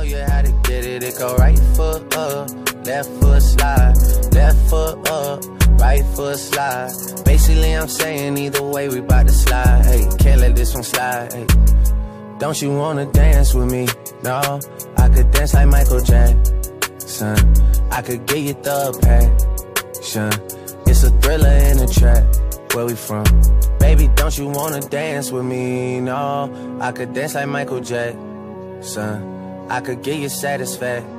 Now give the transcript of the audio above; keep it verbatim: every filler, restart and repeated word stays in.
you how to get it. It go right foot up, left foot slide, left foot up, right foot slide. Basically I'm saying either way we bout to slide. Hey, can't let this one slide. Hey, don't you wanna dance with me? No, I could dance like Michael Jackson. I could get you the passion. It's a thriller in a track. Where we from? Baby, don't you wanna dance with me? No, I could dance like Michael Jackson. I could get you satisfaction.